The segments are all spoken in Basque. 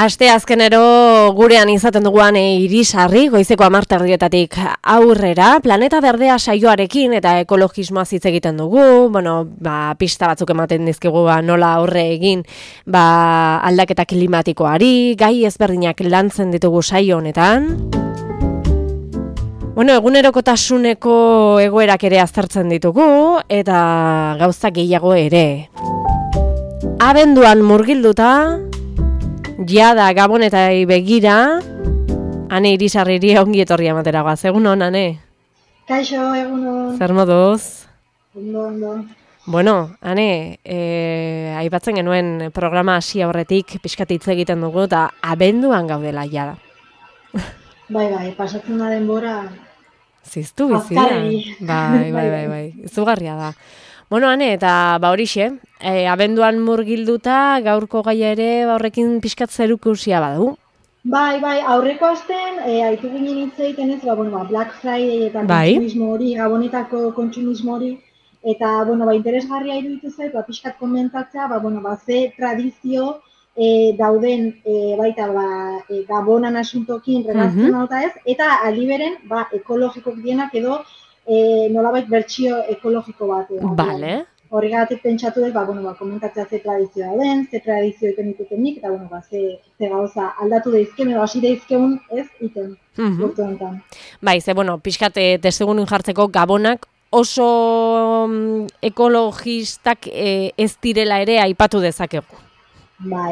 Aste azkenero gurean izaten duguan Irisarri, goizeko 10:00 aurrera, Planeta Berdea saioarekin eta ekologismoa hitz egiten dugu. Pista batzuk ematen dizkigu nola aurre egin aldaketa klimatikoari, gai ezberdinak lantzen ditugu saio honetan. Egunerokotasuneko egoerak ere aztertzen ditugu eta gauza gehiago ere. Abenduan murgilduta, jada Gabonetai begira, Ane Irisarriri ongi etorria ematera goaz. Egunon, Ane? Kaixo, egunon. Zer moduz? Ondo. Ane, aipatzen genuen programa hasi aurretik pixkat hitz egiten dugu eta abenduan gaudela jada. Bai, pasatzen da denbora. Ziztu bizia. Bai. Izugarria da. Ane, eta horixe, abenduan murgilduta, gaurko gaia ere horrekin pixkat zerukusia badu. Bai, aurreko astean, aitu ginen hitz egiten ez, Black Friday eta kontsumismo hori, Gabonetako kontsumismo hori, eta, interesgarria iruditu zait, pixkat komentatzea, ze tradizio dauden baita Gabonan asuntokin relazionauta ez, eta aliberen, ekologikok dienak edo nolabait bertsio ekologiko bat. Bale. Horregatik pentsatu dut, komentatzea ze tradizioa den, ze tradizio iten ditutenik, eta ze gauza aldatu daizken, edo hasi daizkeun ez iten urte honetan. Bai, pixkat testugunun jartzeko Gabonak oso ekologistak ez direla ere aipatu dezakegu. Bai.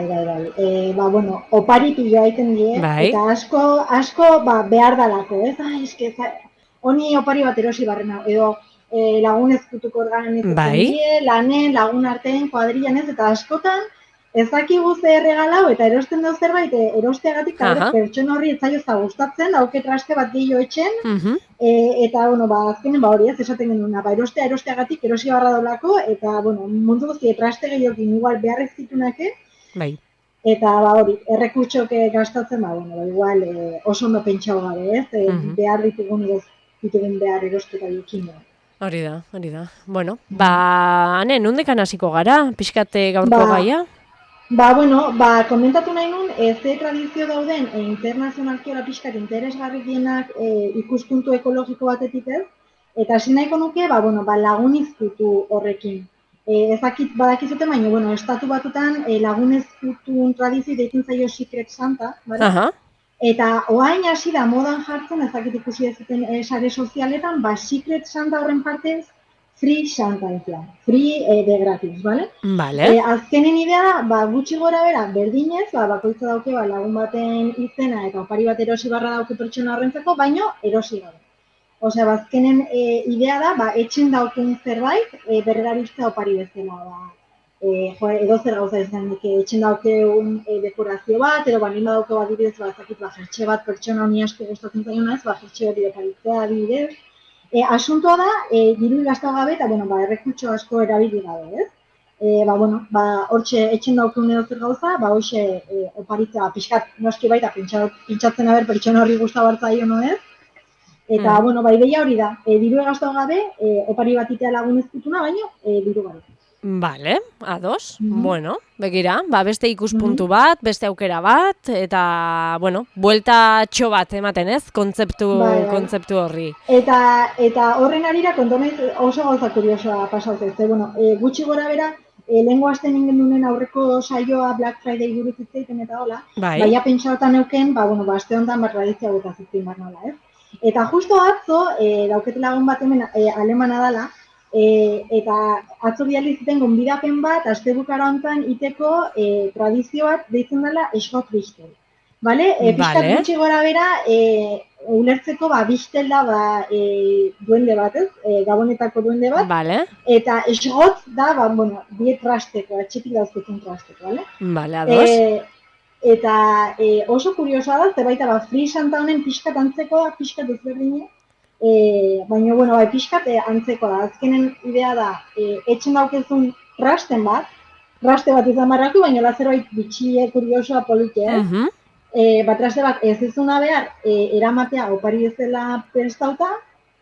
Oparitu joaiten die, eta asko behar dalako, ez? Honi opari bat erosi barrena, edo lagun ezkutuko organizatzen die, lanen, lagun arteen, kuadrilan ez, eta askotan ezakigu ze erregalau eta erosten dut zerbait, erosteagatik pertsona horri etzaioza gustatzen, hauke traste bat gehiago etxen, eta, azkenen hori ez, esaten genuen, erosteagatik erosi barra dolako, eta, mundu guzti traste gehiokin igual beharrez zitunake, eta, errekurtxok gastatzen, igual oso ondo pentsau gabe, ez, behar ditugun behar erosketa diokin. Hori da. Ane, nondekan hasiko gara, pixkate gaurko gaia? Komentatu nahi nun, ze tradizio dauden internazionalki ora pixkat interesgarri dienak ikuspuntu ekologiko batetik ez, eta hasi nahiko nuke, lagun izkutu horrekin. Ezakit badakizute, baina, estatu batutan lagun izkutun tradizio deitzen zaio Secret Santa, bale? Eta oain hasi da modan jartzen, ezakit ikusi ez zuten sare sozialetan, Secret Santa horren partez, Free Santa izan, free de gratis, bale? Azkenen idea, gutxi gora bera, berdinez, bakoitza dauke lagun baten izena eta opari bat erosi barra dauke pertsona horrentzako, baino erosi gabe. Osea, azkenen idea da, etxen dauken zerbait, berrerabiltzea opari bezala, edo zer gauza izan etxen daukeun dekorazio bat, edo nima dauke bat dibidez, jertxe bat pertsona honi asko gustatzen zaiona ez, jertxe hori dekaritzea dibidez. Asuntoa da, diru gazta gabe eta, errekutxo asko erabili gabe, ez? Hortxe etxen daukeun edo zer gauza, hoxe oparitzea pixkat noski baita pentsatzen haber pertsona horri gustabartzaio no ez? Eta, ideia hori da, diru gazta gabe, opari bat itea lagun ezkutuna, baino, diru gabe. Bale, ados. Begira, beste ikuspuntu bat, beste aukera bat, eta, bueltatxo bat ematen ez, kontzeptu horri. Eta horren arira, kontonez oso gauza kuriosoa pasautez. Gutxi gora bera, lehengo asten ingen duen aurreko saioa Black Friday buruz itzeiten eta hola, baina pentsautan euken, aste honetan tradizia gutazitzen bar nola, ez? Eta justo atzo, daukete lagun bat hemen alemana dala, eta atzo bializiten gonbidapen bat, astebukara honetan iteko tradizio bat deitzen dela Schrott Wichtel. Piskat gutxi gora bera, ulertzeko Wichtel da duende bat, ez? Gabonetako duende bat. Eta Schrott da, die trasteko, txiki dauzketun trasteko, bale? Ados. Eta oso kuriosoa da, baita Free Santa honen piskat antzekoa, piskat ezberdine, baina, pixkat antzeko da. Azkenen idea da, etxen daukezun traste bat izan barraku, baina zerbait bitxie, kuriosoa, politia, traste bat ez izuna behar eramatea opari ezela prestauta,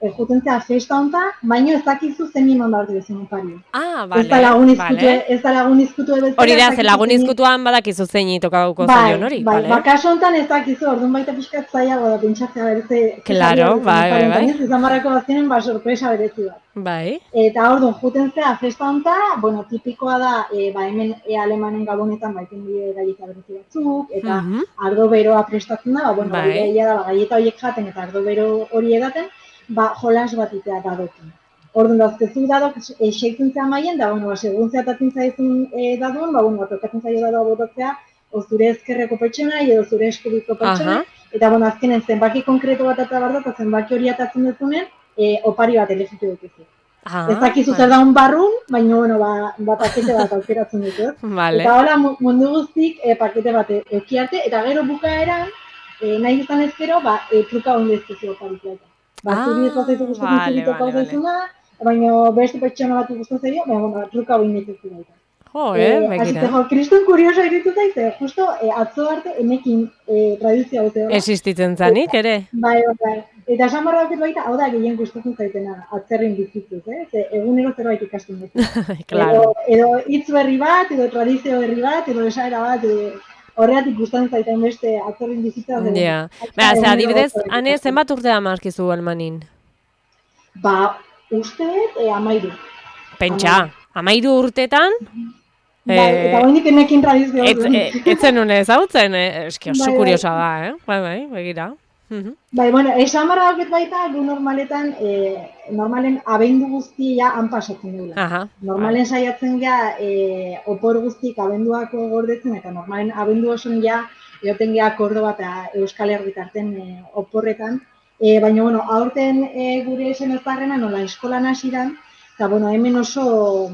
juten zea festa honta, baino ez dakizu zen niman behar duzen opari. Bale, ez da lagun izkutu bezala. Hori da, ze lagun izkutuan badakizu zein tokauko zaion hori, bale? Bai, kaso hontan ez dakizu, orduan baita pixkat zaiago da pentsatzea bereze. Claro, bai. Izan barrako bazinen, sorpresa berezi bat. Bai. Eta orduan, juten zea festa honta, bueno, tipikoa da, hemen alemanen gabonetan baiten bide galleta berezi batzuk, eta ardo beroa prestatzen da, bueno, galleta horiek jaten eta ardo bero hori edaten, jolas bat itea dadokin. Orduan, dazkezu dadok seitzen zea maien, da, bueno, segun zeatatzen zaizun dadoan, bueno, tokatzen zaio dadoa botatzea, o zure ezkerreko pertsonai edo zure eskubiko pertsonai, eta, bueno, azkenen zenbaki konkreto bat eta bardo, eta zenbaki hori atatzen duzunen, opari bat elegitu dutuzu. Ez dakizu zer daun barrun, baina, bueno, pakete bat aukeratzen dut. Eta hola, mundu guztik pakete bat eukiarte, eta gero bukaeran, nahi izan ezkero, truka honde ezkezu oparitzea. Zuri ez bazaitu gustatzen zurito zaizuna, baina beste pertsona bat gustatzen zaio, baina truka hori netezu baita. Begira. Kriston kuriosa iritu zaize, justo atzo arte enekin tradizioa bete. Existitzen zanik, ere? Bai. Eta esan barra dut baita, hau da gehien gustatzen zaitena, atzerrin bizitzuz, egunero zerbait ikasten dut. Edo hitz berri bat, edo tradizio berri bat, edo esaera bat, horreatik gustatzen zaiten beste atzerrin bizitza. Ja. Adibidez, ane, zenbat urtea markizu almanin? Uste, 13. Pentsa, 13 urtetan? Eta hoinik enekin tradizioa. Etzen une ezautzen, eski oso kuriosa da, Bai, begira. Bueno, esan barra dauket baita, gu normaletan, normalen abendu guztia han pasatzen dugula. Normalen saiatzen gea, opor guztik abenduako gordetzen, eta normalen abendu oson ja, egoten gea Kordoba eta Euskal Herritarten oporretan. Baina, bueno, aurten gure esen ezbarrena, nola eskolan hasiran, eta, bueno, hemen oso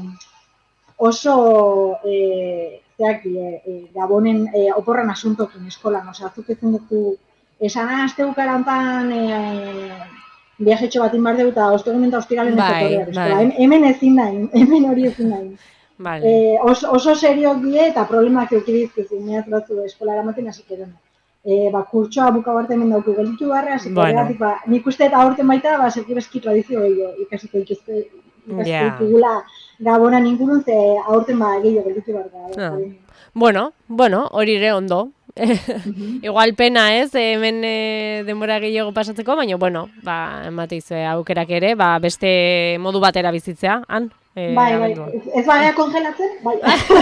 gabonen oporran asuntokin eskolan, azuk ezin duzu, esan aste bukarantan viajetxo batin bar dugu eta ostegunen eta ostiralen ez eskola. Hemen ezin nahi, hemen hori ezin nahi. Oso seriok die eta problemak eukidizkizu, neaz batzu eskola eramaten hasik edo. Kurtsoa bukabarte hemen dauku gelditu barra, nik uste eta aurten baita, sekibezki tradizio ikasiko ikasiko gabonan ingurun, ze aurten gehiago gelditu barra. Bueno, hori ere ondo. Igual pena ez, hemen denbora gehiago pasatzeko, baina, bueno, emateizue aukerak ere, beste modu batera bizitzea, han? Bai, ez baina kongelatzen? Bai.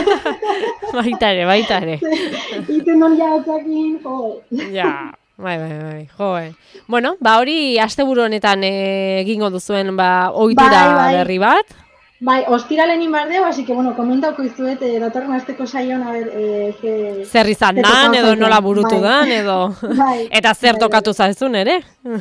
Baita ere. Iten non jatzakin, Ja, bai, joe. Bueno, hori asteburu honetan egingo duzuen ohitura berri bat. Bai, ostiralen inbardeo, así que, bueno, komentauko izuet, datorren asteko saion, zer izan dan, edo nola burutu dan, edo... Eta zer tokatu zaizun, ere?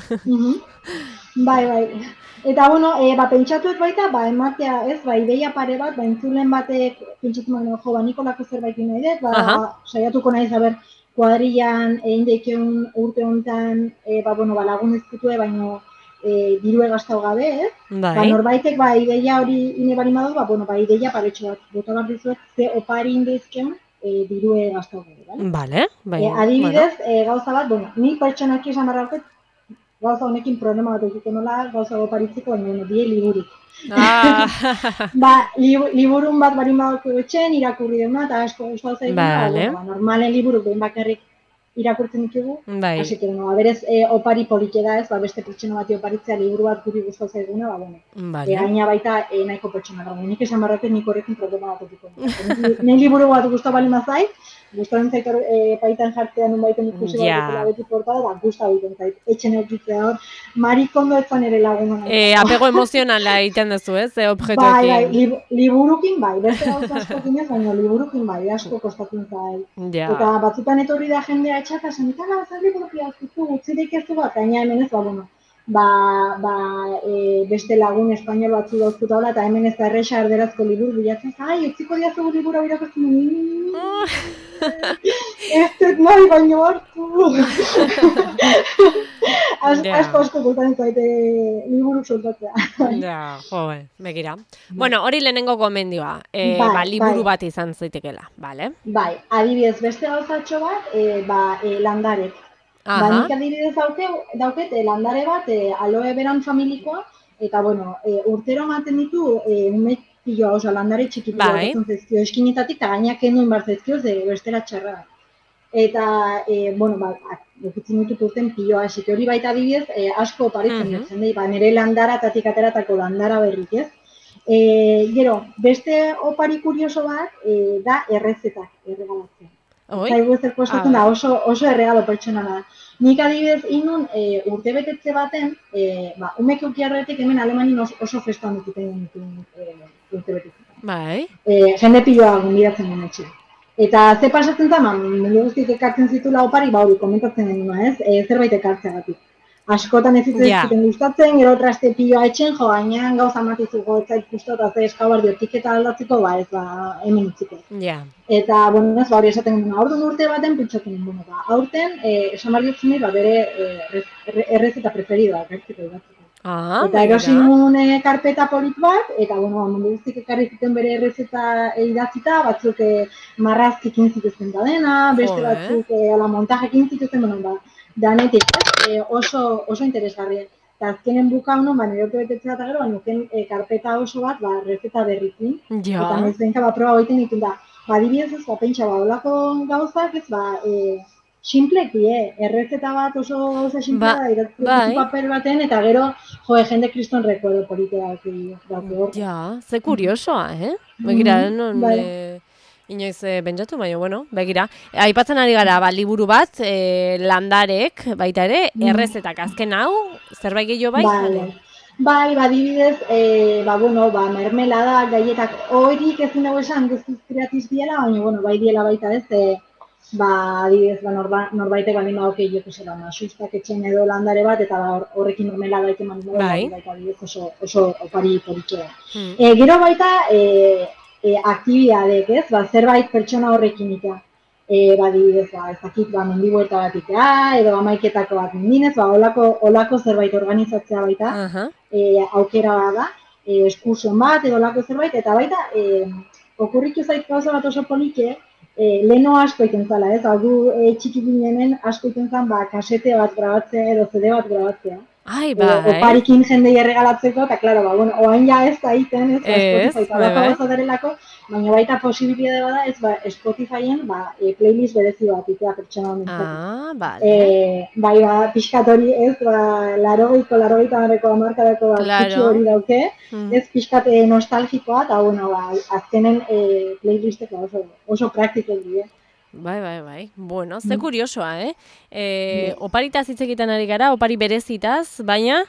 Bai. Eta, bueno, pentsatuet baita, ematea, ez, ideia pare bat, entzulen batek, pentsatu Nikolako zerbait nahi dut, saiatuko nahi zaber, kuadrillan, deikeun urte honetan, lagun ezkutue, baino, dirue gaztau gabe, ez? Norbaitek, ideia hori ine bari maduz, ideia paretxo bat, bota bat dizuet, ze opari indezkeun dirue gaztau gabe, Bale. Adibidez, gauza bat, ni pertsonaki esan barrauket, gauza honekin problema bat egiten nola, gauza oparitzeko, baina die liburik. Liburun bat bari maduz etxen, irakurri dena, eta asko gauza egin, normalen liburuk behin bakarrik irakurtzen ditugu, hasi que, berez, opari polite da ez, beste pertsona bati oparitzea liburu bat guri guztau zaiguna, gaina baita nahiko pertsona dago. Nik esan barraten nik horrekin problema bat egiten. Nen liburu bat guztau bali mazai, guztau entzait paitan jartzea nun baiten ikusi bat beti portada, eta guztau egiten zait, etxen eukitzea hor, marikondo etzan ere laguna. Apego emozionala egiten duzu, ez, objektuekin. Bai, liburukin bai, beste gauza askokin ez, baina liburukin bai, asko kostatzen zait. Eta batzutan etorri da jendea etxata, sanitala, zaldi burukia azkizu, utzirik ez du bat, gaina hemen ez, beste lagun espainol batzu dauzkuta hola, eta hemen ez da erresa erderazko liburu bilatzen, utziko diazu libura birakotzen dut, ez dut nahi baino hartu. Asko gultan zaite liburu soltatzea. Begira. Bueno, hori lehenengo gomendioa, liburu bat izan zaitekela, bale? Bai, adibidez, beste gauzatxo bat, landarek. Nik adibidez dauket landare bat, aloe beran familikoa, eta bueno, urtero ematen ditu, ume piloa, oso landare txikipioa etzen zaizkio eskinetatik, eta gainak enduen bar zaizkio, bestera txarra. Eta, dukitzen ditut urten piloa, esik hori baita adibidez, asko oparitzen dut jendei, nire landara, tatik ateratako landara berrik, ez? Gero, beste opari kurioso bat, da errezetak erregalatzen. Zaigu ezer kostatzen da, oso erregalo pertsonala da. Nik adibidez inun urte betetze baten, umek eukiarretik hemen Alemanin oso festan dukiten urte betetze. Jende piloa gonbidatzen den etxe. Eta ze pasatzen zen, mundu guztiek ekartzen zitula opari, hori komentatzen denuna, ez? Zerbait ekartzeagatik. Askotan ez zuten gustatzen, gero traste piloa etxen, gainean gauza matizu goetzait justo, eta ze eskabardio tiketa aldatzeko, hemen utziko. Eta, hori esaten dena, aurten urte baten pentsatzen dena. Aurten, esan behar diotzen bere errezeta preferidoa, ekartzeko idatzeko. Eta erosin nuen karpeta polit bat, eta mundu guztik ekarri zuten bere errezeta idatzita, batzuk marrazkik intzituzten da dena, beste batzuk montajek intzituzten, danetik, oso interesgarria. Eta azkenen bukaunu, nire urte betetzea eta gero, nuken karpeta oso bat, errezeta berrikin, eta nezenka proba goiten ditun da. Adibidez ez, pentsa, olako gauzak, ez, sinpleki, errezeta bat oso gauza simplea da, idatzen papel baten, eta gero, jende kriston rekordo politea dut. Ja, ze kuriosoa, Begira, inoiz bentsatu, baina, begira. Aipatzen ari gara, liburu bat, landarek, baita ere, errezetak azken hau, zerbait gehiago bai? Bai, adibidez, mermelada, gaietak, horik ezin dago esan guztiz kreatiz diela, baina, bai diela baita ez, adibidez, norbaitek baldin badauke sustak etxen edo landare bat, eta horrekin mermelada eman dugu, baita adibidez oso opari politxea. Gero baita, aktibidadek, ez? Zerbait pertsona horrekin itea. Adibidez, ezakit, mendibuelta bat itea, edo amaiketako bat mendinez, olako zerbait organizatzea baita, aukera da, eskursion bat, edo olako zerbait, eta baita, okurritu zait gauza bat oso polike, leheno asko iten zala, ez? Gu txiki ginenen asko iten zan, kasete bat grabatzea edo CD bat grabatzea. Oparikin jendei erregalatzeko, eta, klaro, oain ja ez da iten, ez, baina baita posibilitate bada, ez, Spotifyen, playlist berezi bat, itea pertsonalmente. Pixkat hori, ez, larogeita marreko amarkadako kutsu hori dauke, ez, pixkat nostalgikoa, eta, azkenen playlisteko oso praktiko dira. Bai. Bueno, ze kuriosoa, Oparitaz hitz egiten ari gara, opari berezitaz, baina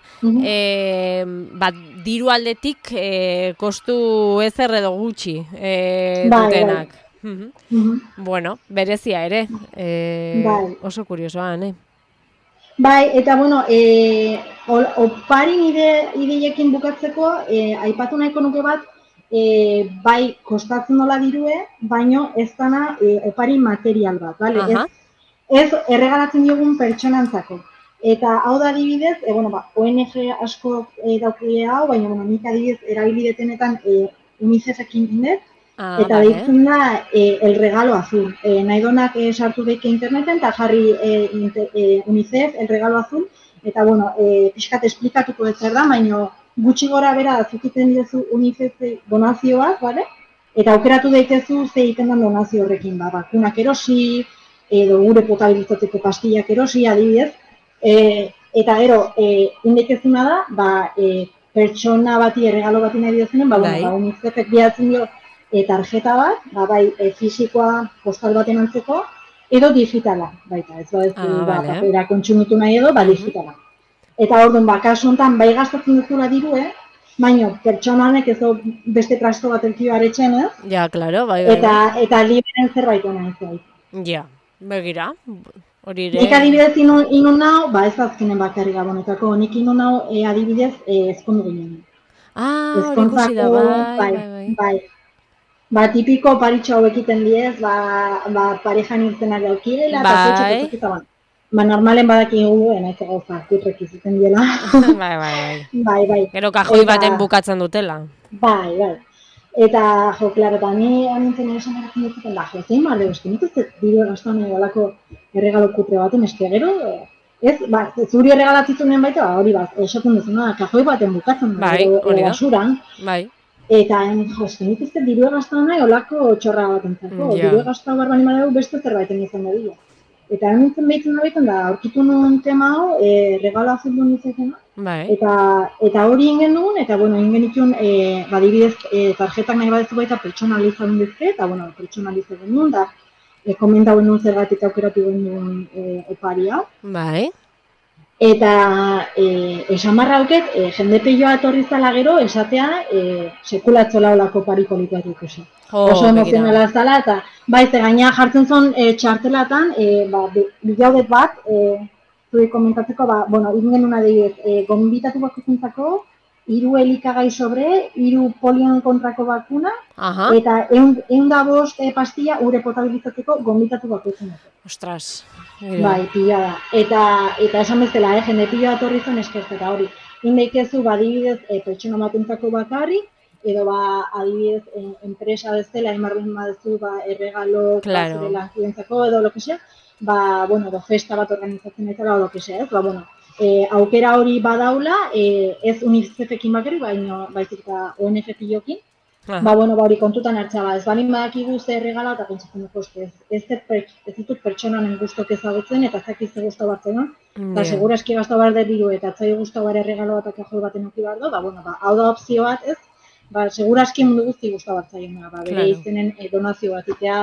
diru aldetik kostu ezer edo gutxi dutenak. Bueno, berezia ere, oso kuriosoa, Bai, eta oparin ideiekin bukatzeko, aipatu nahiko nuke bat, bai, kostatzen dola dirue, baino ez dana opari material bat, bale? Ez erregalatzen diogun pertsonantzako. Eta hau da adibidez, ONG asko daukile hau, baina nik adibidez erabilidetenetan UNICEF-ekin indet, eta deitzen da el regalo azul. Nahi donak sartu daike interneten eta jarri UNICEF, el regalo azul, eta pixkat esplikatuko ez zer da, baina gutxi gora bera zukiten diozu UNICEF donazioak, bale? Eta aukeratu daitezu ze egiten den donazio horrekin, bakunak erosi, edo gure potabilizatzeko pastillak erosi, adibidez. Eta gero, indekezuna da, pertsona bati, erregalo bati nahi diozunen, UNICEFek bihatzen dio tarjeta bat, bai fisikoa postal baten antzeko, edo digitala, baita, ez papera kontsumitu nahi edo, digitala. Eta orduan, kasu honetan, bai gastatzen duzula dirue, baina pertsonanek ez beste trasto bat elkio aretxen, ez? Ja, klaro, bai. Eta liberen zerbait hona ez bait. Ja, begira, hori ere. Nik adibidez inun nau, ez azkenen bakarri gabonetako, nik inun nau adibidez ezkondu ginen. Hori ikusi da, bai. Tipiko paritxo hau ekiten diez, parejan irtenak daukiela, eta kutxetak normalen badaki guen, ez gauza, kutrek izuten diela. Bai. Gero kajoi baten bukatzen dutela. Bai. Eta, jo, klaro, eta ni anintzen esan eratzen dut, jo, zein marde, eski, nik ez diru egaztan olako erregalo kutre baten, eski, gero, ez, ba, zuri erregalatzitzen baita, ba, hori bat, esaten duzuna, kajoi baten bukatzen da, Bai, hori da. basuran, Bai. eta, jo, eski, nik ez diru egaztan nahi olako txorra batentzako, diru egaztan barban imadegu beste zerbaiten izan da. Eta nintzen behitzen da baiten da, aurkitu nuen tema hau, regala zendu nintzen Bai. Eta hori ingen duen, eta bueno, ingen ditun, badibidez, tarjetak nahi badezu baita pertsonalizatu dizke, eta bueno, pertsonalizatu duen, da, komentauen nuen zergatik aukeratu duen oparia. Bai. Eta esan barra hauket, jende peioa etorri zala gero, esatea, sekulatzola olako pari polituak ikusi. Oso emozionala zala, eta baize gaina jartzen zuen txartelatan, bilaudet bat, zure komentatzeko, bueno, ingen una deiez, gonbitatu bakuzintzako, 3 elikagai sobre, 3 polion kontrako bakuna, eta 105 pastilla ure potabilizatzeko gonbitatu bakuzintzako. Ostras. Bai, pila da. Eta esan bezala, jende pila bat horri zen eskertzeta hori. Indeikezu, adibidez, pertsona batentzako bakarrik, edo adibidez, enpresa bezala, emarbin badezu, erregalo, zure lankidentzako, edo lo que sea, bueno, festa bat organizatzen eta lo que sea, ez, bueno, aukera hori badaula, ez UNICEF-ekin bakarrik, baizik eta ONG-pillokin, bueno, hori kontutan hartza, ez balin badakigu ze erregala eta pentsatzen dugu, ez ditut pertsonanen guztok ezagutzen eta zakiz ze guztu bat zenon, eta segura eski gazta behar diru eta atzai guztu behar erregalo bat akajoi baten uki behar do, bueno, hau da opzio bat, ez, segura eski mundu guzti guztu bat zaion, bere izenen donazio bat itea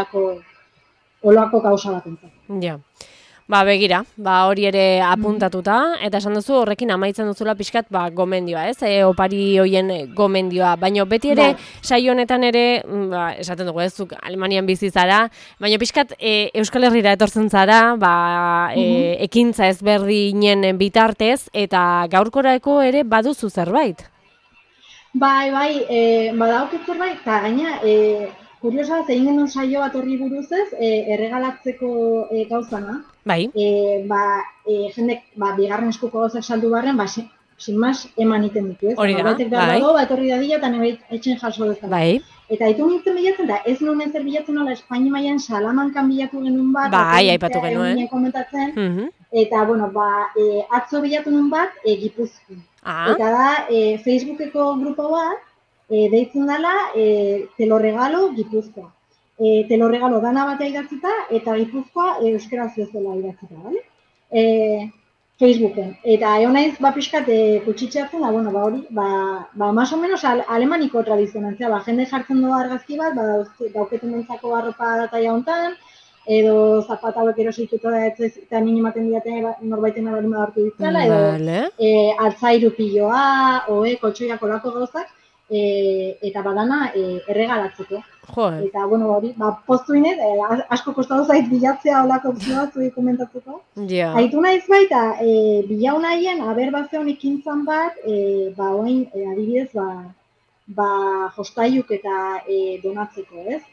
olako kausa bat entzat. Ja. Begira, hori ere apuntatuta, eta esan duzu horrekin amaitzen duzula pixkat, gomendioa, ez? Opari hoien gomendioa. Baina beti ere, saio honetan ere, esaten dugu ez, zuk Alemanian bizi zara, baina pixkat Euskal Herrira etortzen zara, ekintza ezberdinen bitartez, eta gaurkorako ere baduzu zerbait? Bai, badaukit zerbait, eta gaina, kuriosa, zein genuen saio bat horri buruz ez, erregalatzeko gauzana. Bai. Jendek, bigarren eskuko gauzak saldu barren, sin más eman iten ditu, ez? Hori da, bai. Etorri dadila eta nire etxen jaso dezan. Bai. Eta ditu nintzen bilatzen da, ez nuen ezer bilatzen nola Espainia mailan Salamankan bilatu genuen bat. Bai, aipatu genuen. Komentatzen. Eta, bueno, atzo bilatu nuen bat, Gipuzkoan. Eta da, Facebookeko grupo bat, deitzen dela, te lo regalo Gipuzkoa. Te lo regalo dana batea idatzita, eta Gipuzkoa euskaraz bezala idatzita, bale? Facebooken. Eta egon naiz, pixkat, kutsitxeatzen da, bueno, hori, más o menos alemaniko tradizionantzia, jende jartzen doa argazki bat, dauketen mentzako arropa dataia hontan, edo zapata hauek erosituko da eta nini ematen diaten norbaiten alarima hartu ditzala, edo altzairu piloa, kotxoiak olako gauzak, eta badana erregalatzeko. Eta, bueno, hori, poztu inez, asko kostatu zait bilatzea olako opzioa zui komentatzeko. Haitu naiz baita, bilau nahien, aber bat zeon ekintzan bat, oin, adibidez, jostaiuk eta donatzeko, ez?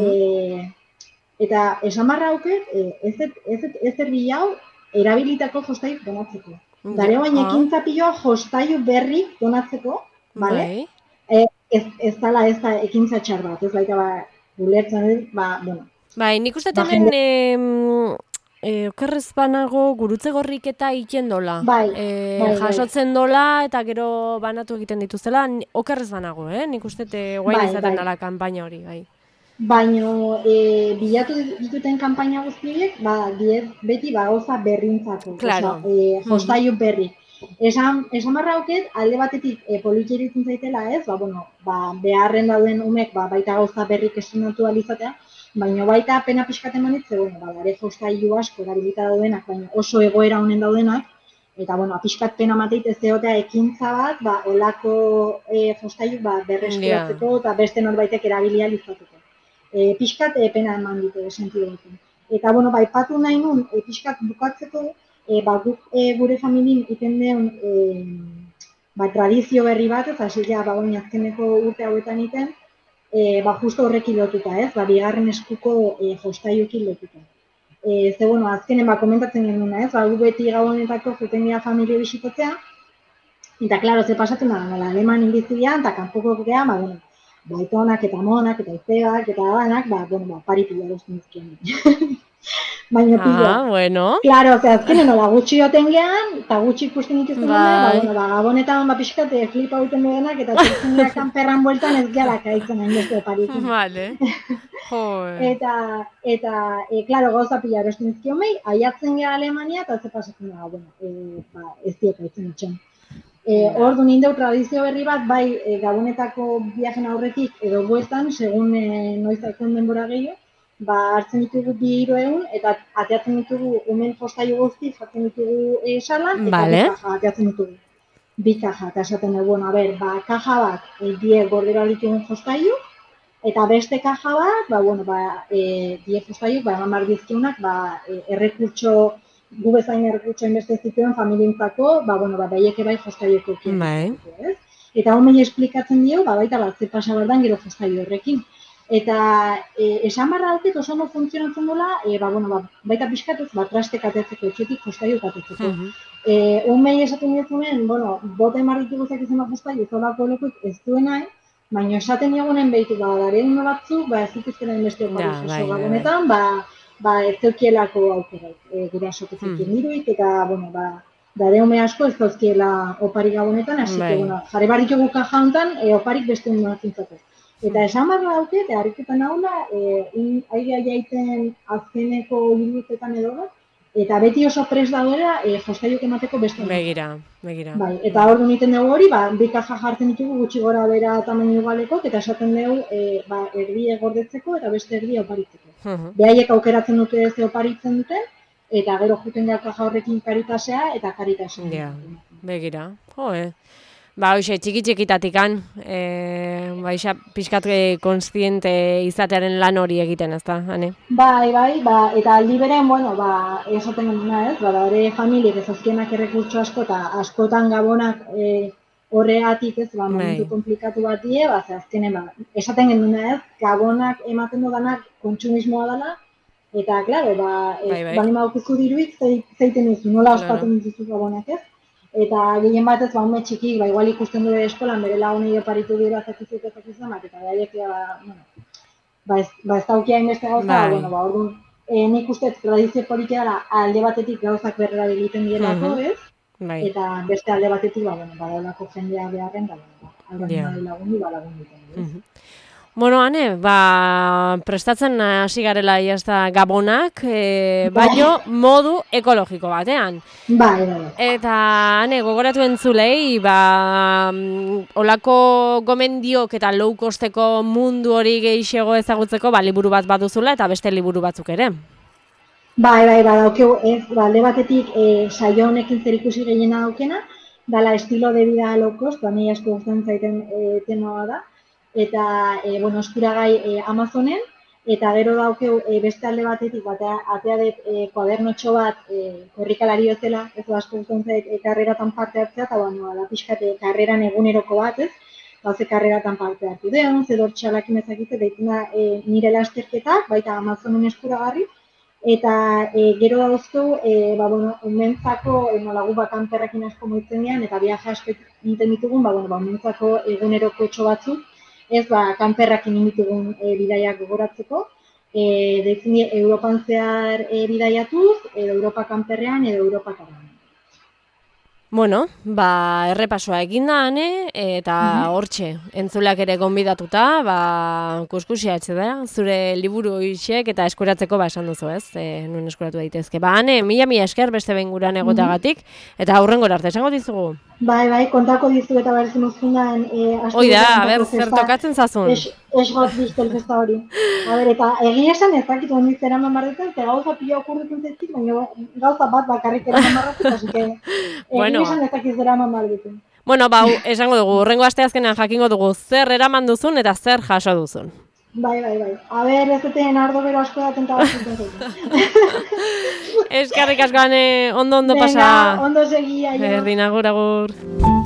Eta esan barra hauket, ez bilau, erabilitako jostaiuk donatzeko. Dare baina ekintza piloa jostaiuk berri donatzeko, bale? Ez dala ez da ekintza txar bat, ez baita gulertzen, bueno. Bai, nik uste hemen okerrez banago gurutze gorriketa egiten dola. Bai. Jasotzen dola eta gero banatu egiten dituzela, okerrez banago, nik uste guain izaten dela kanpaina hori, bai. Baina bilatu dituten kanpaina guztiek, beti gauza berrintzako. Claro. Jostaiu berri. Esan barra hauket, alde batetik politxeritzen zaitela ez, beharren dauden umek baita gauza berrik estrenatu alizatea, baina baita pena pixkaten manitze, ere jostailu asko erabilita daudenak, baina oso egoera honen daudenak, eta pixkat pena mateit ez egotea ekintza bat, olako jostailu berreskuratzeko eta beste norbaitek erabilia alizateko. Pixkat pena eman dute sentidu duten. Eta, baipatu nahi nun, pixkat bukatzeko, guk gure familien iten den tradizio berri bat, eta zila azkeneko urte hauetan iten, justo horrekin lotuta, ez? Bigarren eskuko jostaiuekin lotuta. Ze, azkenen komentatzen genuen, ez? Gu beti gabonetako zuten gira familie bisikotzea, eta, klaro, ze pasatzen da, Aleman indizia, eta kanpoko geha, baitonak eta monak eta izebak eta abanak, pari pila erosten dizkien. Baina pila. Bueno. Claro, azkenen nola gutxi joten gehan, eta gutxi ikusten dituzten gabonetan pixkate flipa egiten duenak, eta txurtzeneak kanperran bueltan ez gehala kaitzen hain beste oparitzen. Vale. Eta, claro, gauza pila erosten dizkion behi, aiatzen geha Alemania, eta ze pasatzen da, ez diek aitzen itxen. Ordu nindeu tradizio berri bat, bai gabonetako viajen aurretik edo bueltan, segun noiz aitzen denbora gehiago, hartzen ditugu 200 eta ateatzen ditugu umen jostailu guzti, jartzen ditugu salan, eta bi kaja ateatzen ditugu. Bi kaja, eta esaten dugu, kaja bat, die gordera ditugun jostailu, eta beste kaja bat, die jostailu, eman behar dizkiunak, errekurtso, gu bezain errekurtsoen beste zituen familientzako, baieke bai jostailuko kien. Eta homei esplikatzen dio, baita ze pasa bardan gero jostailu horrekin. Eta esan barra dut oso ondo funtzionatzen dola, baita pixkatuz, trastek ateatzeko, etxetik jostailu ateatzeko. Homei esaten diozunen, bote marritu guzak izan bat jostailu, zolako olekuik ez duen nahi, baina esaten diogunen behitu, dare uno batzuk, ez dituzkenen beste oparik oso gabonetan, ez zeukielako aukerak, gurasoak ez zeukien diruik, eta, dare hume asko ez dauzkiela oparik gabonetan, hasi que, jarri barritugu kaja honetan, oparik beste uno batzintzako. Eta esan barra daute, eta harriketan haula, aire jaiten azkeneko hirutetan edo bat, eta beti oso prest daudera jostaiuk emateko beste. Begira. Bai, eta hor egiten dugu hori, bi kaja jartzen ditugu gutxi gora bera tamaino igualeko, eta esaten dugu erdia gordetzeko eta beste erdia oparitzeko. Behaiek aukeratzen dute ze oparitzen duten, eta gero juten gara kaja horrekin karitasea eta karitasea. Begira, hoxe, txiki-txikitatikan, pixkat konstiente izatearen lan hori egiten, ez da, Ane? Bai, eta aldi beren, esatengenduna ez, ere familiek ez azkenak errekurtso asko, eta askotan gabonak horregatik ez, momentu komplikatu bat die, azkenen, esaten genduna ez, gabonak ematen dudanak kontsumismoa dela, eta, klaro, bali maukizku diruik, zeiten duzu, nola ospaten dituzu gabonak ez, eta gehien batez, ume txikik, igual ikusten dure eskolan, bere lagunei oparitu dira zakizut, eta behaiek, ez daukia inbeste gauza, orduan, nik ustez tradizio politiara alde batetik gauzak berrera egiten direlako, ez? Eta beste alde batetik, badalako jendea beharren, aldan lagundu, ez? Bueno, Ane, prestatzen hasi garela gabonak, baino modu ekologiko batean. Bai. Eta, Ane, gogoratu entzulei, olako gomendiok eta low costeko mundu hori gehiago ezagutzeko, liburu bat baduzula eta beste liburu batzuk ere. Bai, daukeu, alde batetik saio honekin zer ikusi gehiena daukena, dala estilo de vida low cost, nahi asko gustatzen zaiten tenoa da. Eta, eskuragai Amazonen, eta gero daukeu beste alde batetik, atea dut kuadernotxo bat korrikalari bezala, ez asko gustatzen zait karreratan parte hartzea, eta pixkate karreran eguneroko bat, ez? Ze karreratan parte hartu deun, zedor txalakin ezakitze, deitzena nire lasterketak, baita Amazonen eskuragarri, eta gero dauztu, umentzako, lagu kanperrakin asko moitzen gehan, eta viaje asko egiten ditugun, umentzako eguneroko txo batzuk, ez kanperrakin inditugun bidaiak gogoratzeko, deitzen Europan zehar bidaiatuz, edo Europa kanperrean, edo Europa karan. Bueno, errepasoa eginda, Ane, eta hortxe, entzuleak ere gonbidatuta, kuskusia etxe da, zure liburu hoiek eta eskuratzeko esan duzu, ez? Nuen eskuratu daitezke. Ane, mila esker beste behin guran egotagatik, eta aurrengora arte esango dizugu. Bai, kontako dizu eta berezin uzkundan... Oida, zer tokatzen zazun. Ez got biztel festa hori. Eta egia esan ez dakit hondiz eraman barretzen, eta gauza pila okurretzen zaitik, baina gauza bat bakarrik eraman barretzen, así que egia esan ez dakit eraman barretzen. Bueno, esango dugu, urrengo asteazkenean jakingo dugu zer eraman duzun eta zer jaso duzun. Bai. Ez duten ardo bero asko daten tabatzen zaitu. Eskerrik asko, Ane, ondo pasa. Venga, ondo segi, aio. Berdin, agur.